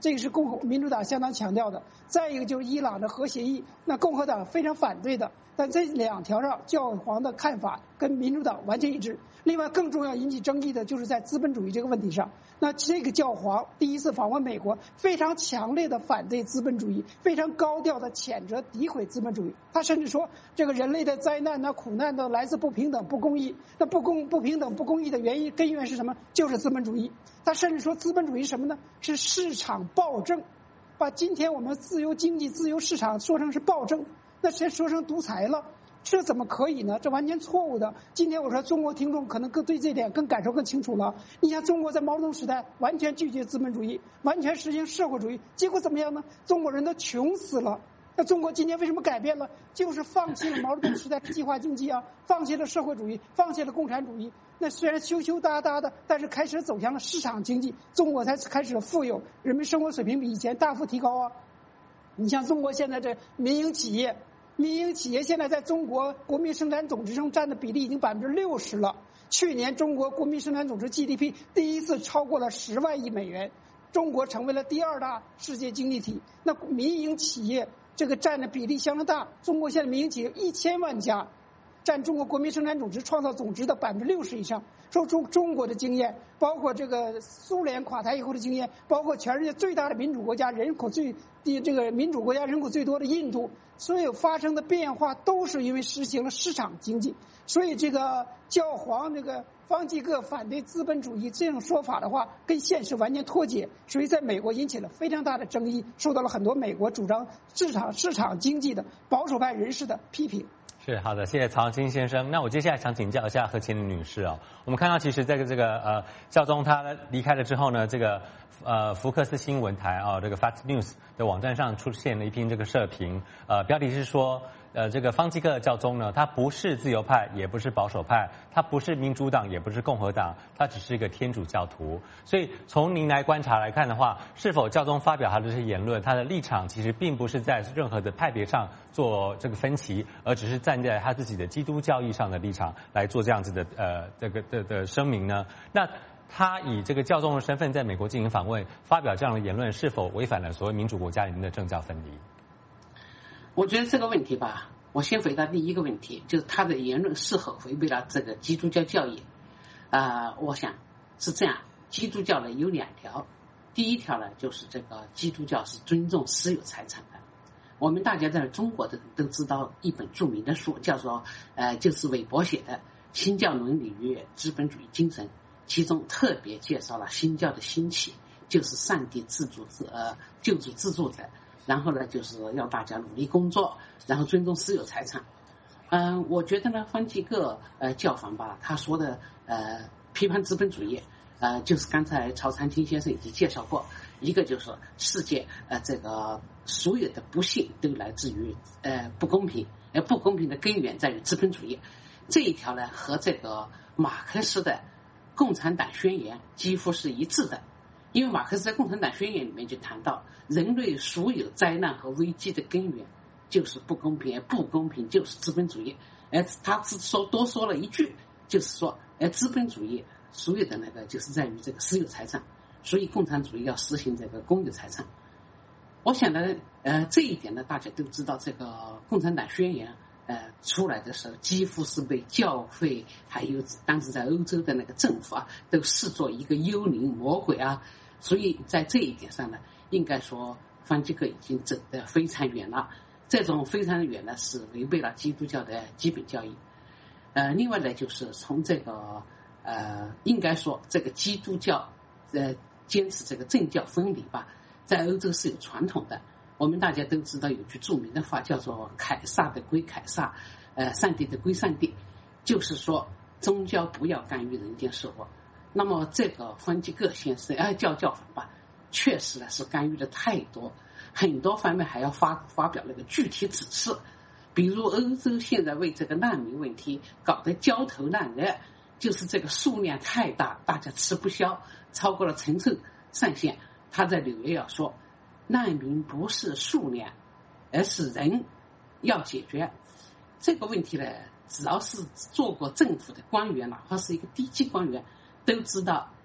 这个是共和民主党相当强调的。再一个就是伊朗的核协议，那共和党非常反对的。但这两条上，教皇的看法跟民主党完全一致。另外，更重要引起争议的就是在资本主义这个问题上。那这个教皇第一次访问美国，非常强烈的反对资本主义，非常高调的谴责、诋毁资本主义。他甚至说，这个人类的灾难呢、苦难都来自不平等、不公义。那不公、不平等、不公义的原因根源是什么？就是资本主义。他甚至说，资本主义是什么呢？是市场暴政，把今天我们自由经济、自由市场说成是暴政。那谁说成独裁了？这怎么可以呢？这完全错误的。今天我说中国听众可能更对这点更感受更清楚了。你像中国在毛泽东时代完全拒绝资本主义，完全实行社会主义，结果怎么样呢？中国人都穷死了。那中国今天为什么改变了？就是放弃了毛泽东时代计划经济啊，放弃了社会主义，放弃了共产主义。那虽然羞羞答答的，但是开始走向了市场经济，中国才开始了富有，人民生活水平比以前大幅提高啊。你像中国现在这民营企业。民营企业现在在中国国民生产总值中占的比例已经百分之六十了。去年中国国民生产总值 G D P 第一次超过了十万亿美元，中国成为了第二大世界经济体。那民营企业这个占的比例相当大，中国现在民营企业一千万家，占中国国民生产总值创造总值的百分之六十以上。说出中国的经验，包括这个苏联垮台以后的经验，包括全世界最大的民主国家、人口最低这个民主国家人口最多的印度，所有发生的变化都是因为实行了市场经济。所以这个教皇这个方济各反对资本主义这种说法的话，跟现实完全脱节，所以在美国引起了非常大的争议，受到了很多美国主张市场市场经济的保守派人士的批评。 是好的，谢谢曹金先生。那我接下来想请教一下何乾林女士哦。我们看到，其实在这个呃教宗他离开了之后呢，这个呃福克斯新闻台啊、哦，这个 Fox News 的网站上出现了一篇这个社评，呃，标题是说，呃，这个方济各教宗呢，他不是自由派，也不是保守派，他不是民主党，也不是共和党，他只是一个天主教徒。所以从您来观察来看的话，是否教宗发表他的这些言论，他的立场其实并不是在任何的派别上做这个分歧，而只是站在他自己的基督教义上的立场来做这样子的呃这个的的声明呢？那他以这个教宗的身份在美国进行访问，发表这样的言论，是否违反了所谓民主国家里面的政教分离？ 我觉得这个问题吧，我先回答第一个问题，就是他的言论是否违背了这个基督教教义。啊、呃，我想是这样，基督教呢有两条，第一条呢就是这个基督教是尊重私有财产的。我们大家在中国的都知道一本著名的书，叫做呃，就是韦伯写的《新教伦理与资本主义精神》，其中特别介绍了新教的兴起，就是上帝自主自呃救助自助的。然后呢，就是要大家努力工作，然后尊重私有财产。嗯、呃，我觉得呢，方济各呃教皇吧，他说的呃批判资本主义，呃，就是刚才曹长青先生已经介绍过，一个就是世界呃这个所有的不幸都来自于呃不公平，呃不公平的根源在于资本主义。这一条呢和这个马克思的共产党宣言几乎是一致的。因为马克思在《共产党宣言》里面就谈到，人类所有灾难和危机的根源就是不公平，不公平就是资本主义。而他只说多说了一句，就是说，而资本主义所有的那个就是在于这个私有财产，所以共产主义要实行这个公有财产。我想呢，呃，这一点呢，大家都知道，这个《共产党宣言》呃出来的时候，几乎是被教会还有当时在欧洲的那个政府啊，都视作一个幽灵魔鬼啊。所以在这一点上呢，应该说方济各已经走得非常远了。这种非常远呢，是违背了基督教的基本教义。呃，另外呢，就是从这个呃，应该说这个基督教呃坚持这个政教分离吧，在欧洲是有传统的。我们大家都知道有句著名的话叫做凯撒的归凯撒，呃，上帝的归上帝，就是说宗教不要干预人间生活。那么这个方济各先生哎教教皇吧，确实呢是干预的太多，很多方面还要发发表那个具体指示。比如欧洲现在为这个难民问题搞得焦头烂额，就是这个数量太大，大家吃不消，超过了承受上限。他在纽约要说，难民不是数量，而是人，要解决这个问题呢。只要是做过政府的官员，哪怕是一个低级官员，都知道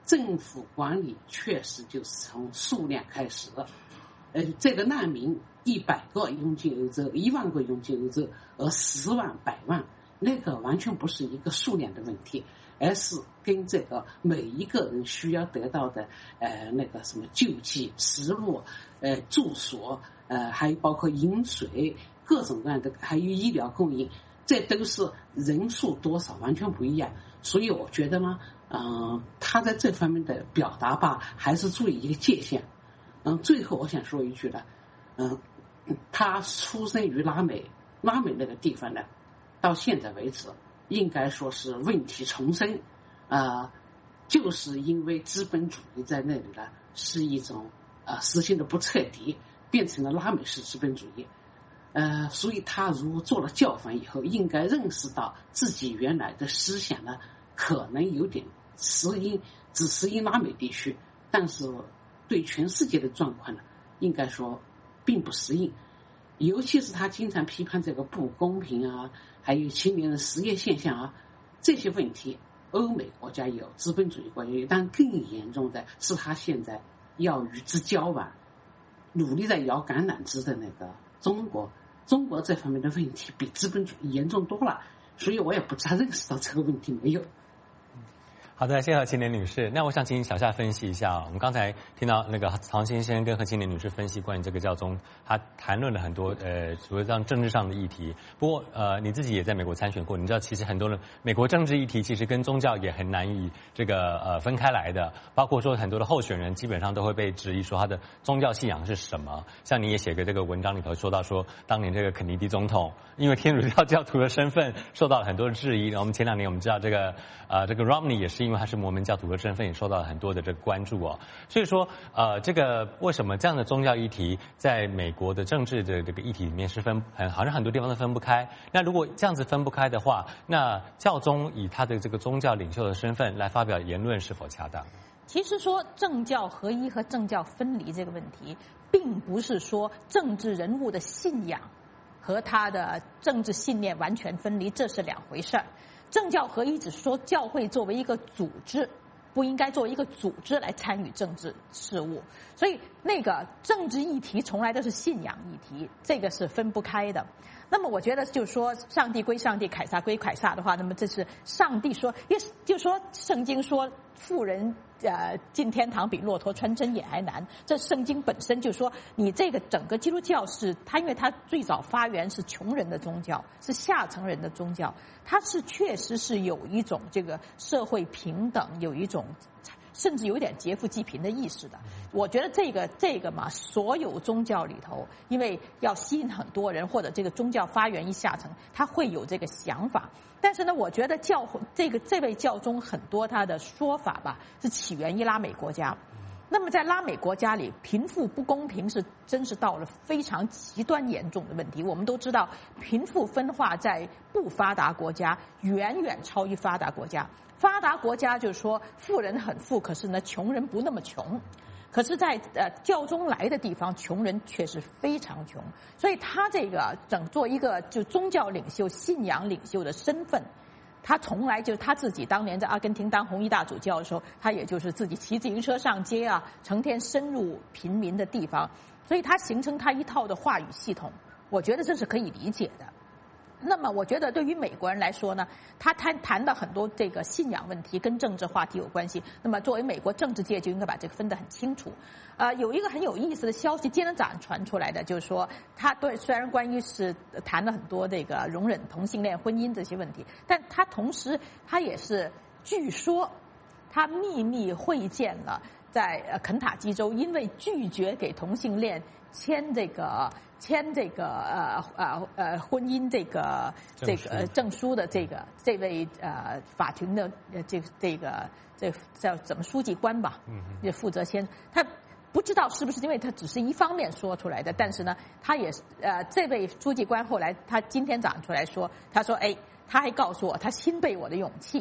政府管理确实就是从数量开始，呃，这个难民一百个涌进欧洲，一万个涌进欧洲，而十万、百万，那个完全不是一个数量的问题，而是跟这个每一个人需要得到的呃那个什么救济、食物、呃住所，呃还有包括饮水各种各样的，还有医疗供应，这都是人数多少完全不一样。所以我觉得呢，嗯、呃，他在这方面的表达吧，还是注意一个界限。嗯，最后我想说一句呢，嗯，他出生于拉美，拉美那个地方呢，到现在为止，应该说是问题丛生，啊、呃，就是因为资本主义在那里呢是一种啊、呃、实行的不彻底，变成了拉美式资本主义。呃，所以他如果做了教皇以后，应该认识到自己原来的思想呢，可能有点适应，只适应拉美地区，但是对全世界的状况呢，应该说并不适应。尤其是他经常批判这个不公平啊，还有青年人失业现象啊，这些问题，欧美国家有，资本主义国家有，但更严重的是他现在要与之交往，努力在摇橄榄枝的那个中国。中国这方面的问题比资本主义严重多了，所以我也不知道认识到这个问题没有。 好的，谢谢何青莲女士。那我想请小夏分析一下，我们刚才听到那个曹先生跟何青莲女士分析关于这个教宗，他谈论了很多呃，除了这政治上的议题。不过呃，你自己也在美国参选过，你知道其实很多人美国政治议题其实跟宗教也很难以这个呃分开来的。包括说很多的候选人基本上都会被质疑说他的宗教信仰是什么。像你也写个这个文章里头说到说，当年这个肯尼迪总统因为天主教教徒的身份受到了很多的质疑。然后我们前两年我们知道这个呃这个 Romney 也是因为他是摩门教徒的身份，也受到了很多的这个关注哦。所以说，呃，这个为什么这样的宗教议题在美国的政治的这个议题里面是分很好像很多地方都分不开？那如果这样子分不开的话，那教宗以他的这个宗教领袖的身份来发表言论是否恰当？ 其实说政教合一和政教分离这个问题，并不是说政治人物的信仰和他的政治信念完全分离，这是两回事儿。政教合一只是说教会作为一个组织，不应该作为一个组织来参与政治事务，所以那个政治议题从来都是信仰议题，这个是分不开的。那么我觉得就是说上帝归上帝，凯撒归凯撒的话，那么这是上帝说，也就说圣经说富人呃进天堂比骆驼穿针也还难，这圣经本身就说你这个整个基督教是它，因为它最早发源是穷人的宗教，是下层人的宗教，它是确实是有一种这个社会平等，有一种甚至有点劫富济贫的意识的。我觉得这个这个嘛，所有宗教里头，因为要吸引很多人，或者这个宗教发源于下层，他会有这个想法。但是呢，我觉得教这个这位教宗很多他的说法吧，是起源于拉美国家。那么在拉美国家里，贫富不公平是真是到了非常极端严重的问题。我们都知道，贫富分化在不发达国家远远超于发达国家。发达国家就是说富人很富，可是呢穷人不那么穷。可是在呃教宗来的地方，穷人却是非常穷。所以他这个整做一个就宗教领袖、信仰领袖的身份，他从来就他自己当年在阿根廷当红衣大主教的时候，他也就是自己骑自行车上街啊，成天深入平民的地方，所以他形成他一套的话语系统，我觉得这是可以理解的。那么我觉得对于美国人来说呢，他谈谈到很多这个信仰问题跟政治话题有关系，那么作为美国政治界就应该把这个分得很清楚。呃，有一个很有意思的消息，今天早上传出来的，就是说他对虽然关于是谈了很多这个容忍同性恋婚姻这些问题，但他同时他也是据说他秘密会见了在呃肯塔基州因为拒绝给同性恋签这个签这个呃呃呃婚姻这个这个证书的这个这位呃法庭的呃这这个这叫怎么书记官吧，也负责签他。不知道是不是因为他只是一方面说出来的，但是呢，他也呃，这位书记官后来他今天早上出来说，他说，哎，他还告诉我他钦佩我的勇气，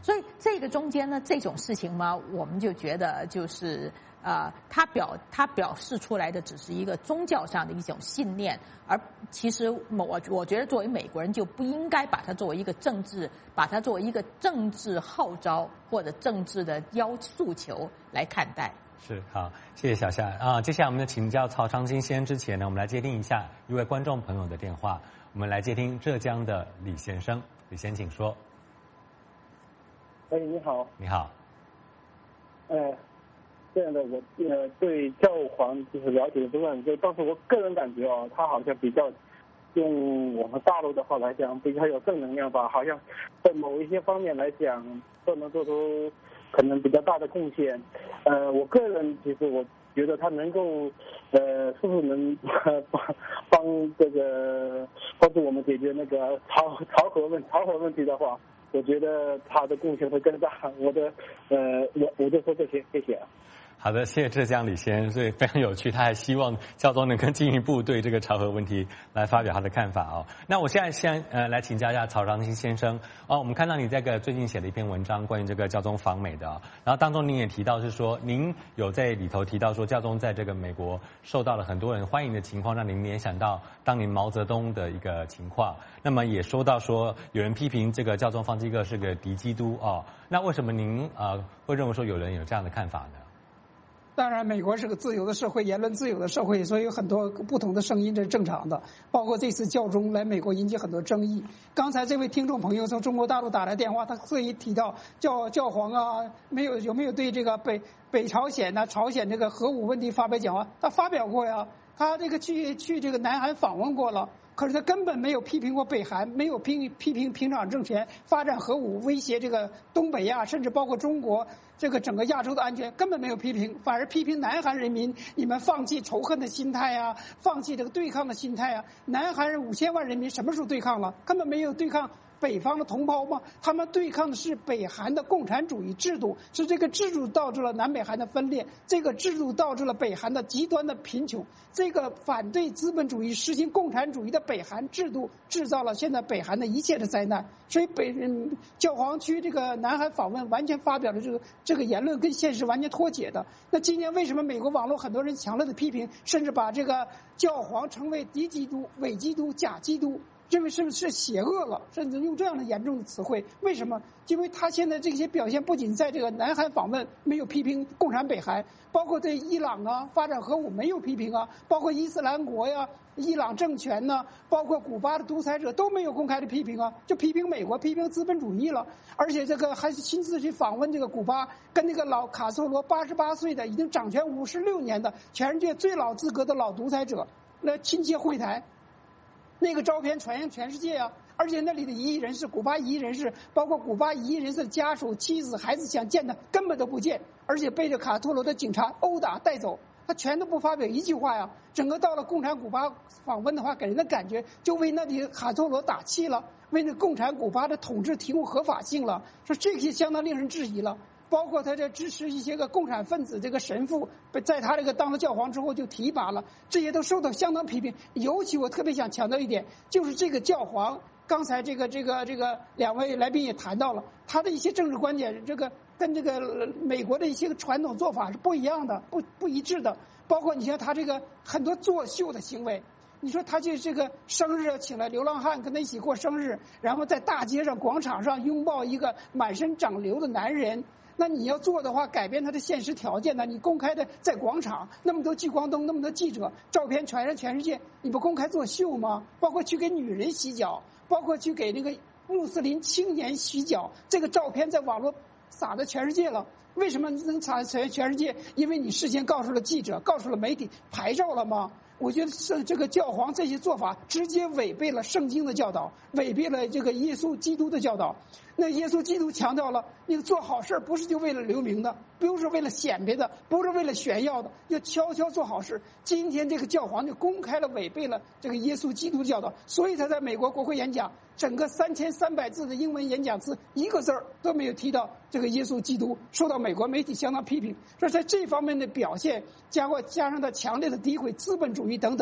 所以这个中间呢，这种事情嘛，我们就觉得就是呃，他表他表示出来的只是一个宗教上的一种信念，而其实我我觉得作为美国人就不应该把它作为一个政治，把它作为一个政治号召或者政治的要诉求来看待。 是，好，谢谢小夏啊。接下来我们请教曹长青先生之前呢，我们来接听一下一位观众朋友的电话。我们来接听浙江的李先生，李先请说。 哎，你好。 你好。 呃，这样的，我呃对教皇就是了解的不是很多，但是我个人感觉哦，他好像比较用我们大陆的话来讲，比较有正能量吧，好像在某一些方面来讲都能做出可能比较大的贡献。呃，我个人其实我觉得他能够呃，是不是能帮帮这个帮助我们解决那个朝朝核问朝核问题的话，我觉得他的贡献会更大。我的呃，我我就说这些，谢谢。 好的，谢谢浙江李先生，所以非常有趣。他还希望教宗能更进一步对这个朝核问题来发表他的看法哦。那我现在先呃来请教一下曹长青先生哦。我们看到你这个最近写了一篇文章，关于这个教宗访美的、哦，然后当中您也提到是说，您有在里头提到说，教宗在这个美国受到了很多人欢迎的情况，让您联想到当年毛泽东的一个情况。那么也说到说，有人批评这个教宗方济各是个敌基督哦。那为什么您呃会认为说有人有这样的看法呢？ 当然，美国是个自由的社会，言论自由的社会，所以有很多不同的声音，这是正常的。包括这次教宗来美国引起很多争议。刚才这位听众朋友从中国大陆打来电话，他特意提到教教皇啊，没有有没有对这个北北朝鲜呐、啊、朝鲜这个核武问题发表讲话？他发表过呀，他这个去去这个南韩访问过了。可是他根本没有批评过北韩，没有批批评平壤政权发展核武威胁这个东北亚，甚至包括中国这个整个亚洲的安全，根本没有批评，反而批评南韩人民，你们放弃仇恨的心态啊，放弃这个对抗的心态啊。南韩人五千万人民什么时候对抗了？根本没有对抗北方的同胞吗？他们对抗的是北韩的共产主义制度，是这个制度导致了南北韩的分裂，这个制度导致了北韩的极端的贫穷，这个反对资本主义、实行共产主义的北韩制度制造了现在北韩的一切的灾难。所以北嗯教皇去这个南韩访问，完全发表了这个这个言论跟现实完全脱节的。那今年为什么美国网络很多人强烈的批评，甚至把这个教皇称为敌基督、伪基督、假基督？认为是不是邪恶了，甚至用这样的严重的词汇？为什么？因为他现在这些表现不仅在这个南韩访问没有批评共产北韩，包括对伊朗啊发展核武没有批评啊，包括伊斯兰国呀、伊朗政权呢，包括古巴的独裁者都没有公开的批评啊，就批评美国，批评资本主义了。而且这个还是亲自去访问这个古巴，跟那个老卡斯特罗八十八岁的已经掌权五十六年的全世界最老资格的老独裁者来亲切会谈。那个照片传扬全世界啊！而且那里的异议人士，古巴异议人士，包括古巴异议人士的家属、妻子、孩子想见他，根本都不见，而且被这卡托罗的警察殴打带走，他全都不发表一句话呀！整个到了共产古巴访问的话，给人的感觉就为那里卡托罗打气了，为那共产古巴的统治提供合法性了，说这些相当令人质疑了。包括他这支持一些个共产分子，这个神父在他这个当了教皇之后就提拔了，这些都受到相当批评。尤其我特别想强调一点，就是这个教皇，刚才这个这个这个两位来宾也谈到了，他的一些政治观点，这个跟这个美国的一些个传统做法是不一样的，不不一致的。包括你像他这个很多作秀的行为。你说他就这个生日请了流浪汉跟他一起过生日，然后在大街上广场上拥抱一个满身长瘤的男人，那你要做的话改变他的现实条件呢？你公开的在广场那么多聚光灯，那么多记者，照片传上全世界，你不公开作秀吗？包括去给女人洗脚，包括去给那个穆斯林青年洗脚，这个照片在网络撒到全世界了。为什么能撒全全世界？因为你事先告诉了记者，告诉了媒体，牌照了吗？我觉得是这个教皇这些做法直接违背了圣经的教导，违背了这个耶稣基督的教导。那耶稣基督强调了，你做好事不是就为了留名的，不是为了显摆的，不是为了炫耀的，要悄悄做好事。今天这个教皇就公开了违背了这个耶稣基督的教导，所以他在美国国会演讲，整个三千三百字的英文演讲词，一个字儿都没有提到这个耶稣基督，受到美国媒体相当批评。说在这方面的表现，加过加上他强烈的诋毁资本主义等等，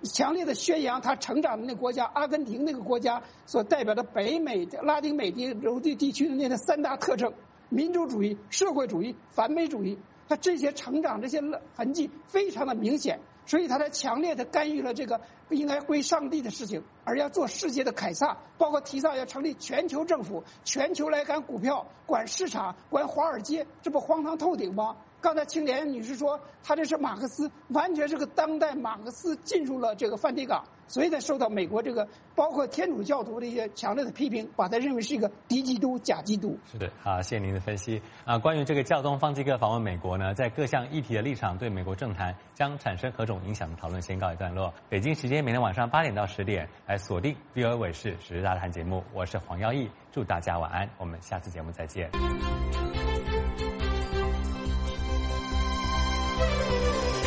强烈的宣扬他成长的那个国家阿根廷那个国家所代表的北美拉丁美洲地区的那个三大特征：民主主义、社会主义、反美主义。他这些成长这些痕迹非常的明显，所以他才强烈的干预了这个不应该归上帝的事情，而要做世界的凯撒，包括提倡要成立全球政府，全球来管股票、管市场、管华尔街，这不荒唐透顶吗？刚才青莲女士说，他这是马克思，完全是个当代马克思进入了这个梵蒂冈，所以才受到美国这个包括天主教徒的一些强烈的批评，把他认为是一个敌基督、假基督。 是的，好，谢谢您的分析啊。关于这个教宗方济各访问美国呢，在各项议题的立场对美国政坛将产生何种影响的讨论先告一段落。北京时间每天晚上八点到十点来锁定 V O A 卫视时事大谈节目，我是黄耀义，祝大家晚安，我们下次节目再见。